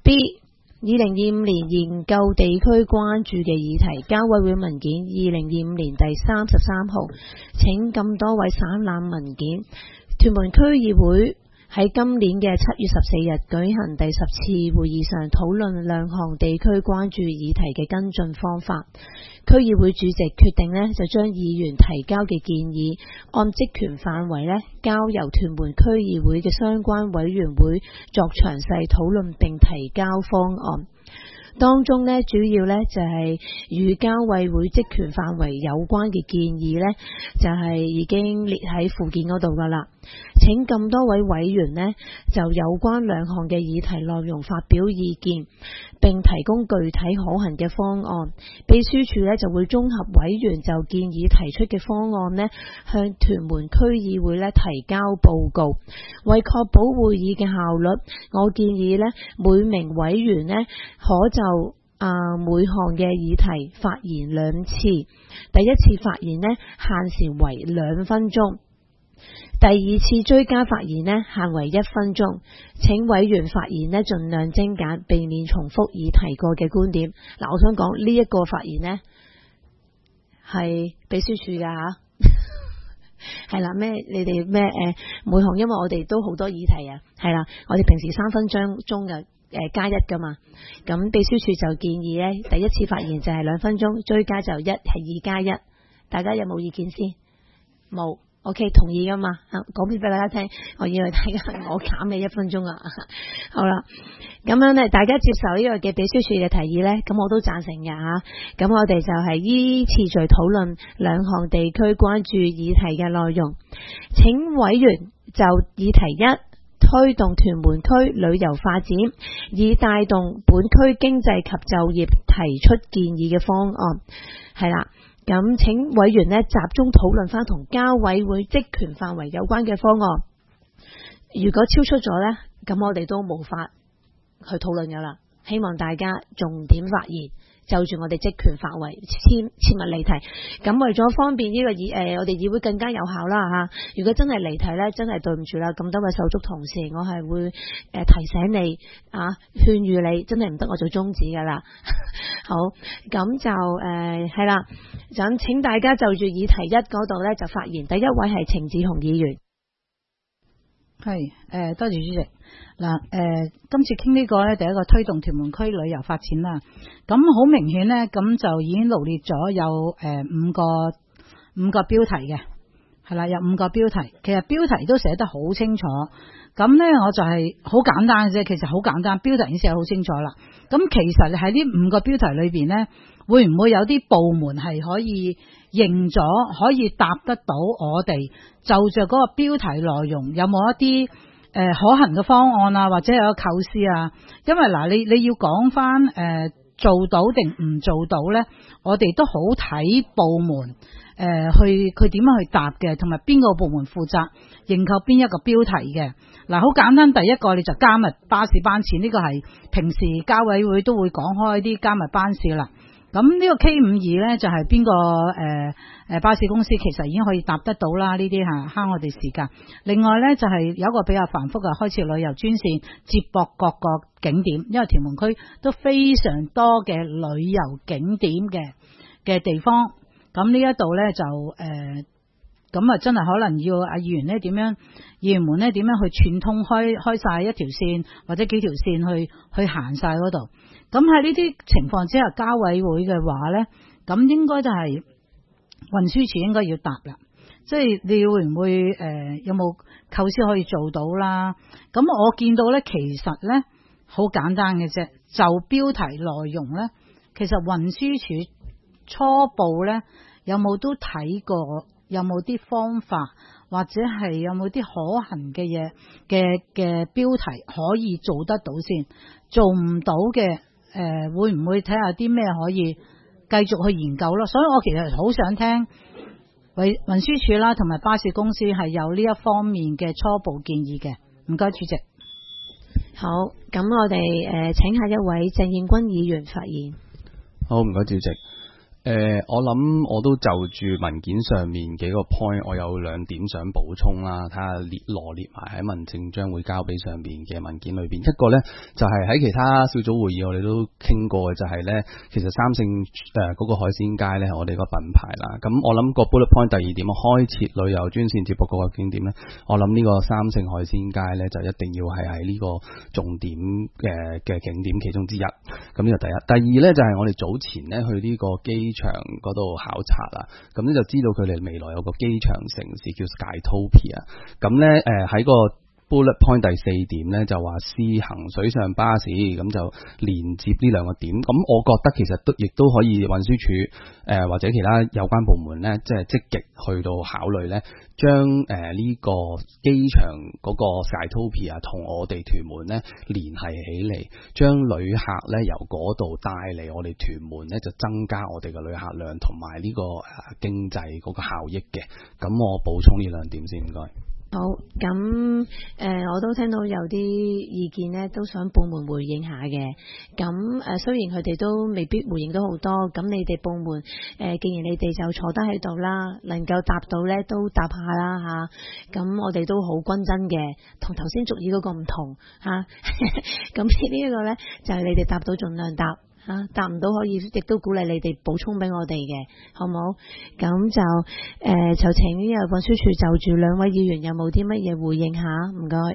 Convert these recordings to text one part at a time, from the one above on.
B 2025年研究地區關注嘅議題，交委會文件2025年第33號，請咁多位省覽文件。屯門區議會喺今年嘅7月14日舉行第10次會議上，討論兩項地區關注議題嘅跟進方法。區議會主席決定就將議員提交嘅建議按職權範圍交由屯門區議會嘅相關委員會作詳細討論並提交方案。當中主要就係與交委會職權範圍有關嘅建議就係已經列喺附件嗰度噶啦。請咁多位委員就有關兩項嘅議題內容發表意見，並提供具體可行嘅方案。秘書處就會綜合委員就建議提出嘅方案向屯門區議會提交報告。為確保會議嘅效率，我建議每名委員可就每項嘅議題發言2次，第一次發言限時為2分鐘，第二次追加發言限為1分鐘。請委員發言盡量精簡，避免重複已提過嘅觀點。我想講呢一個發言係秘書處噶係啦，你哋每項，因為我哋都好多議題啊，係啦，我哋平時3分鐘嘅加1噶嘛，咁秘書處就建議第一次發言就係2分鐘，追加就係2加1。大家有冇意見先？冇。OK， 同意噶嘛？講俾大家聽，我以為大家我減你1分鐘啊。好啦，咁樣大家接受呢個嘅秘書處嘅提議咁我都贊成嘅吓。咁我哋就係依次序討論兩項地區關注議題嘅內容。請委員就議題1，推動屯門區旅遊發展，以帶動本區經濟及就業提出建議嘅方案。係啦。咁請委員集中討論翻同交委會職權範圍有關嘅方案。如果超出咗咁我哋都無法去討論噶啦。希望大家重點發言，就住我哋職權範圍切勿離題。咁為咗方便呢個我哋議會更加有效啦吓。如果真係離題真係對唔住啦。咁多位手足同事，我係會提醒你勸喻你，真係唔得我做中止噶啦。好，咁就係啦。咁請大家就住議題1嗰度就發言。第一位係程志雄議員。 係多謝主席。嗱，今次傾呢個第一個推動屯門區旅遊發展啦。咁好明顯咁就已經羅列咗有5個標題嘅，係啦，有5個標題。其實標題都寫得好清楚。咁我就係好簡單嘅啫，其實好簡單，標題已經寫得好清楚啦。咁其實喺呢5個標題裏邊會唔會有啲部門係可以認咗，可以答得到我哋就着嗰個標題內容有冇一啲可行嘅方案啊，或者有個構思啊？因為你要講翻做到定唔做到我哋都好睇部門佢點樣去答嘅，同埋邊個部門負責認購邊一個標題嘅。好簡單，第一個你就加密巴士班次，呢個係平時交委會都會講開啲加密班次啦。咁呢個 K52就係邊個巴士公司，其實已經可以答得到啦，呢啲慳我哋時間。另外就係有一個比較繁複嘅，開設旅遊專線接駁各個景點，因為屯門區都非常多嘅旅遊景點嘅地方。咁呢一度就咁啊，真係可能要議員議員們點樣去串通開晒一條線或者幾條線去行晒嗰度。咁喺呢啲情況之下，交委會嘅話咁應該就係運輸署應該要答啦。即係你會唔會有冇構思可以做到啦？咁我見到其實好簡單嘅啫，就標題內容其實運輸署初步有冇都睇過，有冇啲方法或者係有冇啲可行嘅嘢嘅標題可以做得到先？做唔到嘅會唔會睇下啲咩可以繼續去研究咯？所以我其實好想聽運輸署啦同埋巴士公司係有呢一方面嘅初步建議嘅。唔該主席。 好，咁我哋請下一位鄭燕君議員發言。 好，唔該主席。 我諗我都就住文件上面幾個 point，我有2點想補充啦，睇下羅列埋喺民政將會交俾上邊嘅文件裏邊。一個呢，就係喺其他小組會議我哋都傾過嘅，就係呢，其實三聖嗰個海鮮街呢係我哋個品牌啦。咁我諗個 bullet point 第2點，開設旅遊專線接駁嗰個景點呢，我諗呢個三聖海鮮街呢，就一定要係喺呢個重點嘅景點其中之一。咁呢個第一。第二呢，就係我哋早前呢去呢個機場嗰度考察啦，咁呢就知道佢哋未來有個機場城市叫 Skytopia， 咁呢喺個 bullet point 第4點呢，就話試行水上巴士，咁就連接呢2個點。咁我覺得其實亦都可以運輸署或者其他有關部門呢，即係積極去到考慮呢，將呢個機場嗰個 Skytopia 同我哋屯門呢聯繫起嚟，將旅客呢由嗰度帶嚟我哋屯門呢，就增加我哋嘅旅客量同埋呢個經濟嗰個效益嘅。咁我補充呢2點先，唔該。 好，咁我都聽到有啲意見呢，都想部門回應下嘅。咁雖然佢哋都未必回應到好多，咁你哋部門既然你哋就坐得喺度啦，能夠答到呢都答下啦吓。咁我哋都好均真嘅，同頭先俗語嗰個唔同吓。咁呢一個呢，就係你哋答到盡量答。答唔到可以，亦都鼓勵你哋補充俾我哋嘅，好冇？咁就請運輸署就住2位議員有冇啲乜嘢回應下？唔該。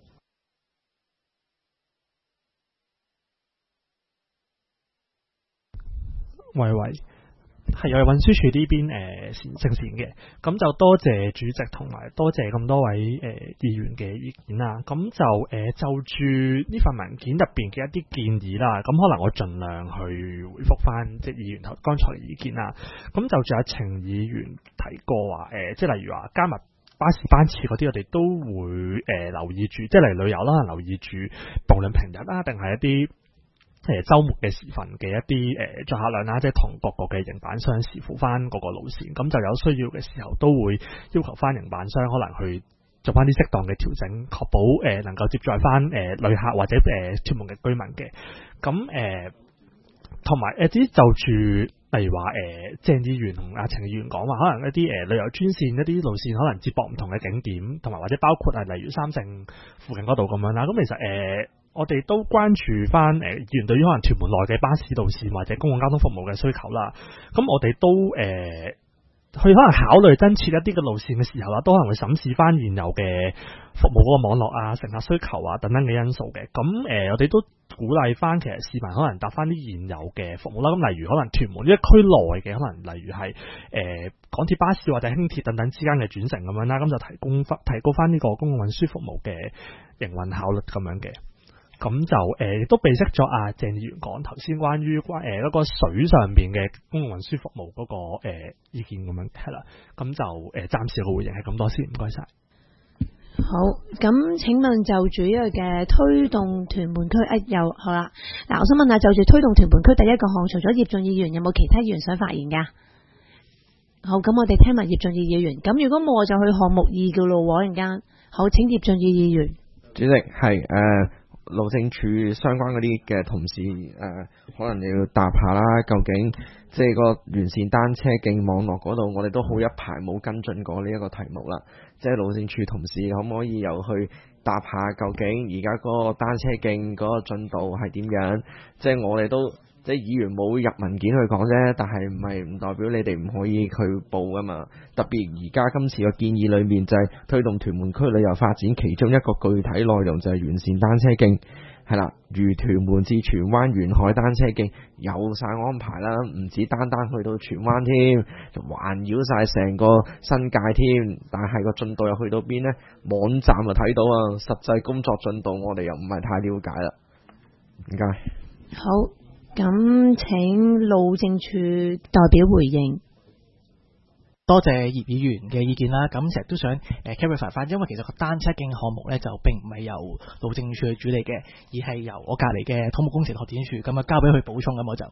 喂。係我哋運輸署呢邊正線嘅，咁就多謝主席同埋多謝咁多位議員嘅意見啦。咁就就住呢份文件入邊嘅一啲建議啦，咁可能我盡量去回覆翻即係議員頭剛才嘅意見啦。咁就仲有程議員提過話即係例如話加密巴士班次嗰啲，我哋都會留意住，即係嚟旅遊啦，留意住無論平日啦定係一啲週末嘅時分嘅一啲載客量啦，即係同各個嘅營辦商視乎翻嗰個路線，咁就有需要嘅時候都會要求翻營辦商可能去做翻啲適當嘅調整，確保能夠接載翻旅客或者屯門嘅居民嘅。咁同埋至於就住例如話鄭議員同阿程議員講話，可能一啲旅遊專線一啲路線可能接駁唔同嘅景點，同埋或者包括例如三聖附近嗰度咁樣啦。咁其實我哋都關注翻議員對於可能屯門內嘅巴士路線或者公共交通服務嘅需求啦。咁我哋都去可能考慮增設一啲嘅路線嘅時候啦，都可能會審視翻現有嘅服務嗰個網絡啊、乘客需求啊等等嘅因素嘅。咁我哋都鼓勵翻其實市民可能搭翻啲現有嘅服務啦。咁例如可能屯門呢一區內嘅，可能例如係港鐵巴士或者輕鐵等等之間嘅轉乘咁樣啦，咁就提高翻呢個公共運輸服務嘅營運效率咁樣嘅。咁就亦都備悉咗阿鄭議員講頭先關於嗰個水上邊嘅公共運輸服務嗰個意見咁樣係啦。咁就暫時嘅回應係咁多先，唔該晒。 好，咁請問就住呢個嘅推動屯門區又好啦。嗱，我想問下就住推動屯門區第一個項，除咗葉俊議員，有冇其他議員想發言噶？好，咁我哋聽埋葉俊義議員。咁如果冇，我就去項目2嘅咯。陣間好，請葉俊義議員。 主席係路政署相關嗰啲嘅同事可能你要答下啦，究竟即係個完善單車徑網絡嗰度，我哋都好一排冇跟進過呢一個題目啦。即係路政署同事可唔可以又去答下，究竟而家嗰個單車徑嗰個進度係點樣？即係我哋都即係議員冇入文件去講啫，但係唔代表你哋唔可以去報噶嘛。特別而家今次個建議裏面就係推動屯門區旅遊發展，其中一個具體內容就係完善單車徑，係啦，如屯門至荃灣沿海單車徑有晒安排啦，唔止單單去到荃灣添，就環繞晒成個新界添。但係個進度又去到邊呢？網站就睇到啊，實際工作進度我哋又唔係太了解啦。唔該。 好。咁請路政署代表回應。 多謝葉議員嘅意見啦。咁成日都想clarify 翻，因為其實個單車徑項目咧就並唔係由路政署去主理嘅，而係由我隔離嘅土木工程拓展署，咁啊交俾佢補充。咁我就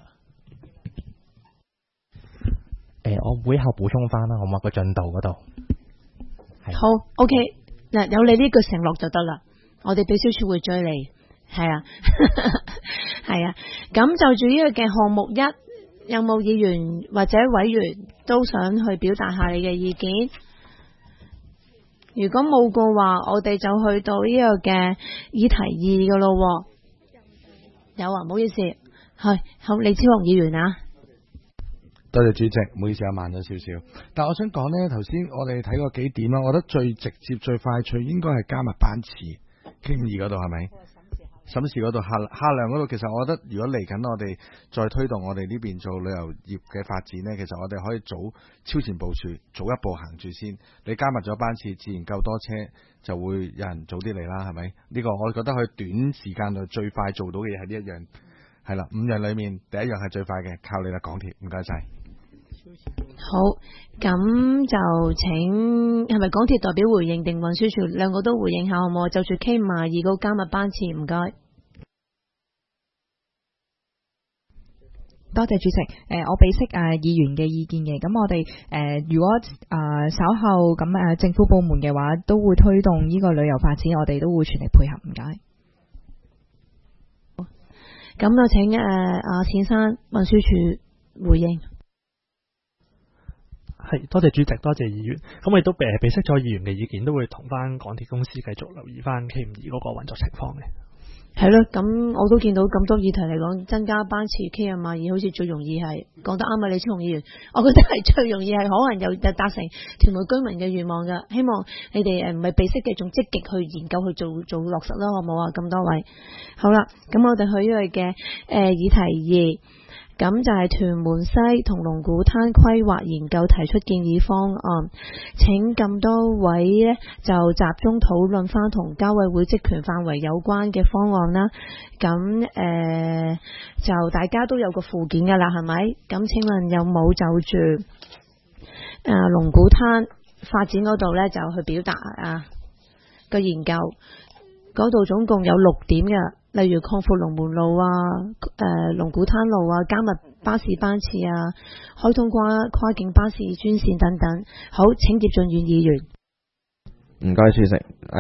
我會後補充翻啦，好嘛？個進度嗰度好 OK 嗱，有你呢句承諾就得啦，我哋秘書處會追你。係啊，係啊，咁就住呢個嘅項目1 有冇議員或者委員都想去表達下你嘅意見？如果冇嘅話，我哋就去到呢個嘅議題2噶咯。有啊，唔好意思，係好，李超雄議員啊。 多謝主席，唔好意思啊，慢咗少少。但我想講呢，頭先我哋睇過幾點啦，我覺得最直接、最快脆應該係加密班次，K52嗰度係咪？審視嗰度下量嗰度，其實我覺得如果嚟緊我哋再推動我哋呢邊做旅遊業嘅發展呢，其實我哋可以超前部署，早一步行住先。你加密咗班次，自然夠多車，就會有人早啲嚟啦，係咪？呢個我覺得可以短時間內最快做到嘅嘢係呢一樣，係啦，5樣裏面第一樣係最快嘅，靠你啦，港鐵，唔該晒。 好，咁就請係咪港鐵代表回應定運輸署兩個都回應下好唔好？就住 K52個加密班次，唔該。 多謝主席，我俾識議員嘅意見嘅，咁我哋如果稍後咁政府部門嘅話，都會推動呢個旅遊發展，我哋都會全力配合，唔該。 咁就請錢生運輸署回應。 係，多謝主席，多謝議員。咁我亦都俾悉咗議員嘅意見，都會同翻港鐵公司繼續留意翻 K52嗰個運作情況嘅。 係咯，咁我都見到咁多議題嚟講，增加班次 K52好似最容易係講得啱啊！李超雄議員，我覺得係最容易係可能有達成屯門居民嘅願望㗎。希望你哋唔係被識嘅，仲積極去研究去做落實啦，好唔好啊？咁多位，好啦，咁我哋去呢個嘅議題2。咁就係屯門西同龍鼓灘規劃研究提出建議方案，請咁多位呢就集中討論翻同交委會職權範圍有關嘅方案啦。咁就大家都有個附件噶啦，係咪？咁請問有冇就住龍鼓灘發展嗰度呢，就去表達個研究？嗰度總共有6點嘅。例如擴闊龍門路啊、龍鼓灘路啊、加密巴士班次啊、開通跨境巴士專線等等。好，請葉俊遠議員。 唔該，主席。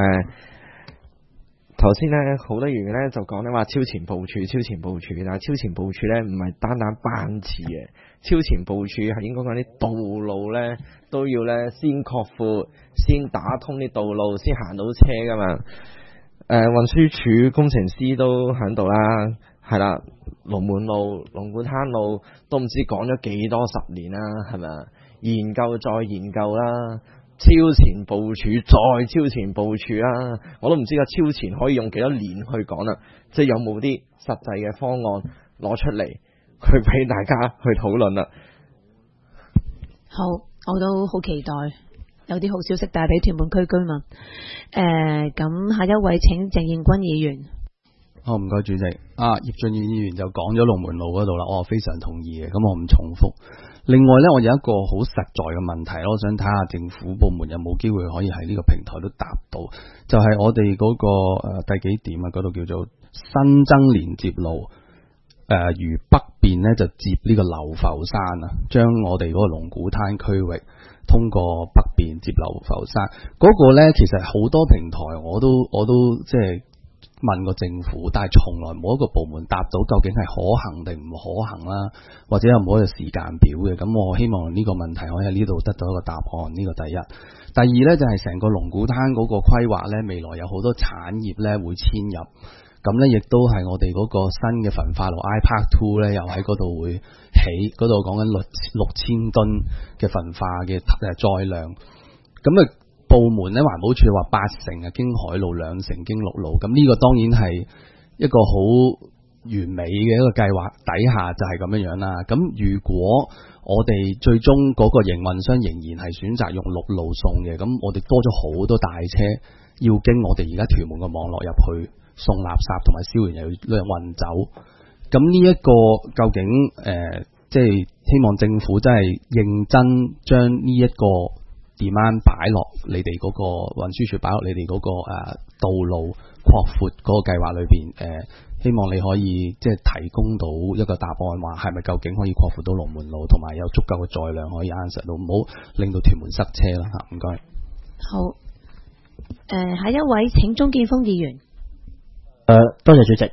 頭先呢，好多議員呢就講呢話超前部署，但係超前部署呢唔係單班次嘅，超前部署係應該講啲道路呢都要呢先擴闊，先打通啲道路，先行到車噶嘛。運輸署工程師都喺度啦，係啦，龍門路、龍鼓灘路都唔知講咗幾多10年啦，係咪啊？研究再研究啦，超前部署再超前部署啦，我都唔知個超前可以用幾多年去講啦，即係有冇啲實際嘅方案攞出嚟，去俾大家去討論啦。 好，我都好期待。有啲好消息帶俾屯門區居民。咁下一位請鄭燕君議員。 好，唔該主席。葉俊遠議員就講咗龍門路嗰度啦，我非常同意嘅，咁我唔重複。另外呢，我有一個好實在嘅問題，我想睇下政府部門有冇機會可以喺呢個平台都答到，就係我哋嗰個第幾點啊？嗰度叫做新增連接路。如北邊呢，就接呢個流浮山啊，將我哋嗰個龍鼓灘區域通過北邊接流浮山嗰個呢，其實好多平台我都即係問過政府，但係從來冇一個部門答到究竟係可行定唔可行啦，或者有冇一個時間表嘅。咁我希望呢個問題可以喺呢度得到一個答案。呢個第一。第二呢，就係成個龍鼓灘嗰個規劃呢，未來有好多產業呢會遷入。咁呢亦都係我哋嗰個新嘅焚化爐 iPark 2呢，又喺嗰度會起，嗰度講緊6000噸嘅焚化嘅載量。咁部門呢，環保署話8成係經海路，2成經陸路。咁呢個當然係一個好完美嘅一個計劃底下就係咁樣啦。咁如果我哋最終嗰個營運商仍然係選擇用陸路送嘅，咁我哋多咗好多大車要經我哋而家屯門嘅網絡入去。送垃圾同埋燒完又要運走，咁呢一個究竟即係希望政府真係認真將呢一個 demand 擺落你哋嗰個運輸署擺落你哋嗰個道路擴闊嗰個計劃裏邊，希望你可以即係提供到一個答案，話係咪究竟可以擴闊到龍門路，同埋有足夠嘅載量可以 answer 到，唔好令到屯門塞車啦嚇。唔該。 好，下一位請鍾建峰議員。 多謝主席。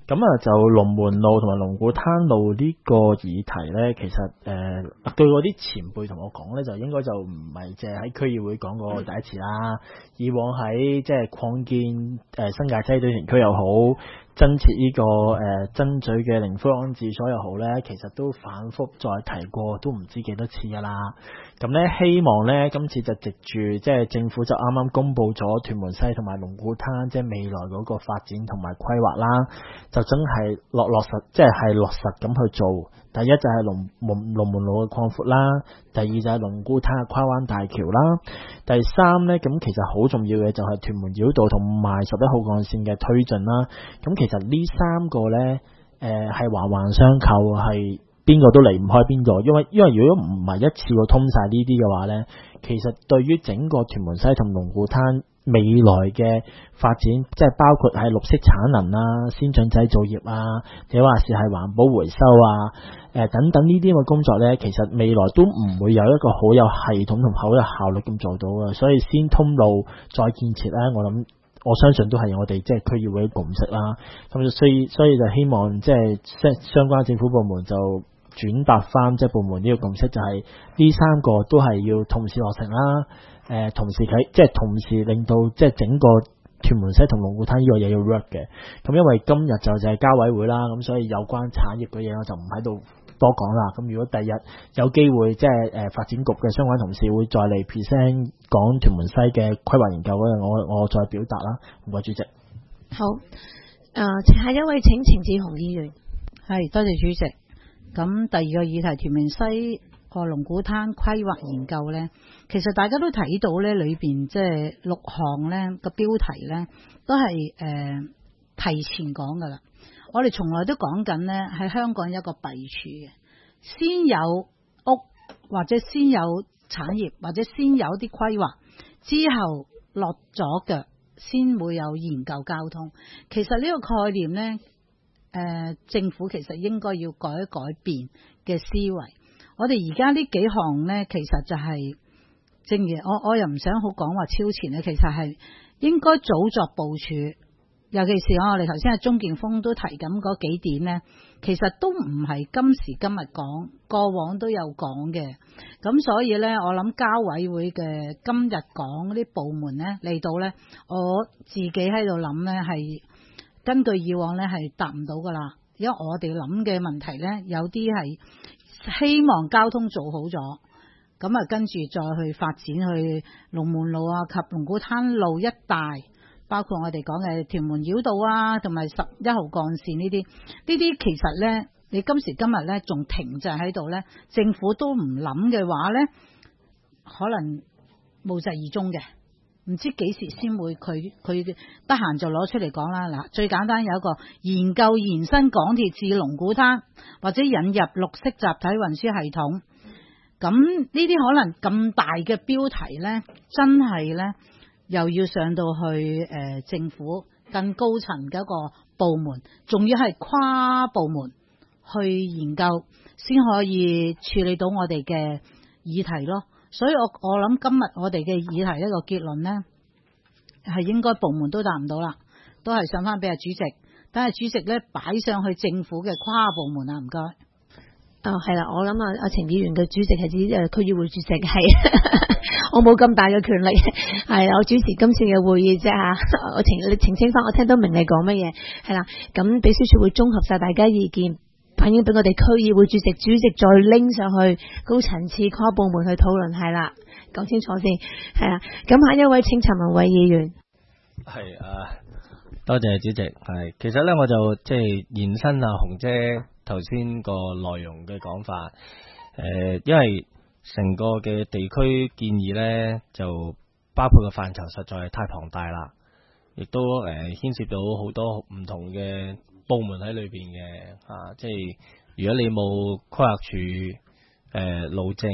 咁啊，就龍門路同埋龍鼓灘路呢個議題呢，其實對嗰啲前輩同我講呢，就應該就唔係淨係喺區議會講過第一次啦。以往喺即係擴建新界西堆填區又好，增設呢個真咀嘅靈灰安置所又好呢，其實都反覆再提過，都唔知幾多次噶啦。咁呢，希望呢，今次就藉住即係政府就啱啱公布咗屯門西同埋龍鼓灘即係未來嗰個發展同埋規劃啦，就真係落實，即係落實咁去做。第一就係龍門路嘅擴闊啦，第二就係龍鼓灘嘅跨灣大橋啦，第三呢，咁其實好重要嘅就係屯門繞道同埋11號幹線嘅推進啦。咁其實呢三個呢，係環環相扣，係邊個都離唔開邊個，因為如果唔係一次過通晒呢啲嘅話呢，其實對於整個屯門西同龍鼓灘未來嘅發展，即係包括係綠色產能啊、先進製造業啊，或者話是係環保回收啊，等等呢啲咁嘅工作呢，其實未來都唔會有一個好有系統同好有效率咁做到嘅，所以先通路再建設呢，我相信都係我哋即係區議會嘅共識啦。咁所以就希望即係相關政府部門就轉達翻即係部門呢個共識，就係呢三個都係要同時落成啦。同時令到即係整個屯門西同龍鼓灘呢個嘢要 work 嘅。咁因為今日就係交委會啦，咁所以有關產業嘅嘢我就唔喺度多講啦。咁如果第日有機會即係發展局嘅相關同事會再嚟 present 講屯門西嘅規劃研究嗰陣，我再表達啦。唔該主席。 好，下一位請程志雄議員。 係，多謝主席。咁第二個議題屯門西個龍鼓灘規劃研究呢，其實大家都睇到呢裏邊即係6項呢個標題呢都係提前講噶啦。我哋從來都講緊呢喺香港一個弊處嘅，先有屋或者先有產業或者先有啲規劃之後落咗腳，先會有研究交通。其實呢個概念呢，政府其實應該要改一改變嘅思維。我哋而家呢幾項呢，其實就係正如我又唔想好講話超前咧，其實係應該早作部署。尤其是我哋頭先阿鍾建峰都提緊嗰幾點呢，其實都唔係今時今日講，過往都有講嘅。咁所以呢，我諗交委會嘅今日講啲部門呢嚟到呢，我自己喺度諗呢，係根據以往呢係答唔到噶啦，因為我哋諗嘅問題呢，有啲係希望交通做好咗，咁啊跟住再去發展去龍門路啊及龍鼓灘路一帶。包括我哋講嘅屯門繞道啊，同埋11號幹線呢啲其實呢，你今時今日呢仲停滯喺度呢，政府都唔諗嘅話呢，可能無疾而終嘅，唔知幾時先會佢得閒就攞出嚟講啦。嗱，最簡單有一個研究延伸港鐵至龍鼓灘，或者引入綠色集體運輸系統。咁呢啲可能咁大嘅標題呢，真係呢。又要上到去政府更高層嘅一個部門，仲要係跨部門去研究，先可以處理到我哋嘅議題咯。所以我諗今日我哋嘅議題一個結論呢，係應該部門都答唔到啦，都係上翻俾阿主席，等阿主席呢擺上去政府嘅跨部門啊，唔該。 係啦，我諗阿程議員嘅主席係指區議會主席，係我冇咁大嘅權力，係我主持今次嘅會議啫吓。我澄清翻，我聽到明你講乜嘢，係啦。咁秘書處會綜合晒大家意見，反映俾我哋區議會主席再拎上去高層次跨部門去討論，係啦，講清楚先，係啦。咁下一位請陳文偉議員。 係多謝主席。係其實咧，我就即係延伸紅姐頭先個內容嘅講法，因為成個嘅地區建議呢，就包括個範疇實在係太龐大啦，亦都牽涉到好多唔同嘅部門喺裏邊嘅，即係如果你冇規劃署、路政、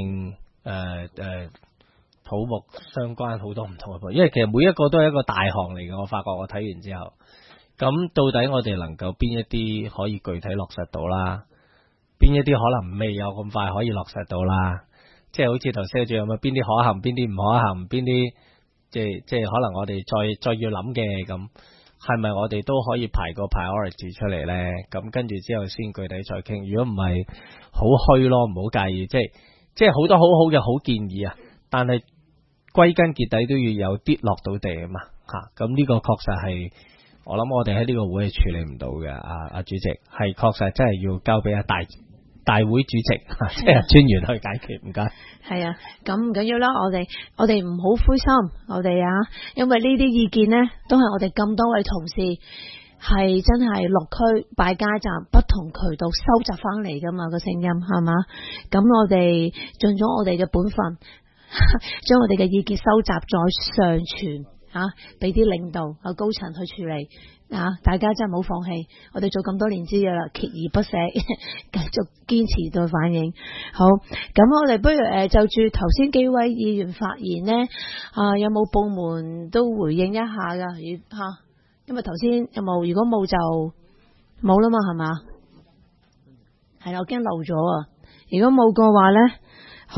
土木相關好多唔同嘅部門，因為其實每一個都係一個大項嚟嘅，我發覺我睇完之後。咁到底我哋能夠邊一啲可以具體落實到啦？邊一啲可能未有咁快可以落實到啦？即係好似頭先仲有乜邊啲可行，邊啲唔可行，邊啲即係可能我哋再要諗嘅咁。 係咪我哋都可以排個 priority 出嚟呢？咁跟住之後先具體再傾。如果唔係好虛咯，唔好介意。即係好多好好嘅好建議啊，但係歸根結底都要有啲落到地啊嘛嚇。咁呢個確實係我諗我哋喺呢個會係處理唔到嘅。阿主席係確實真係要交俾大會主席即係專員去解決。唔該。 係啊，咁唔緊要啦，我哋唔好灰心，我哋因為呢啲意見呢，都係我哋咁多位同事係真係落區擺街站不同渠道收集翻嚟噶嘛，個聲音係嘛，咁我哋盡咗我哋嘅本分，將我哋嘅意見收集再上傳俾啲領導高層去處理大家真係冇放棄，我哋做咁多年知嘅啦，鍥而不捨，繼續堅持到反應。好，咁我哋不如就住頭先幾位議員發言呢，有冇部門都回應一下噶？因為頭先有冇？如果冇就冇啦嘛，係嘛？係啦，我驚漏咗啊！如果冇嘅話呢，好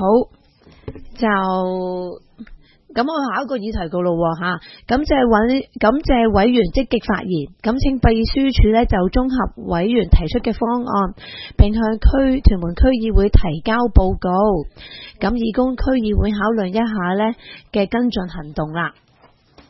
就。咁我下一個議題噶咯吓，感謝委員積極發言，咁請秘書處呢就綜合委員提出嘅方案，並向屯門區議會提交報告，咁以供區議會考慮一下呢嘅跟進行動啦。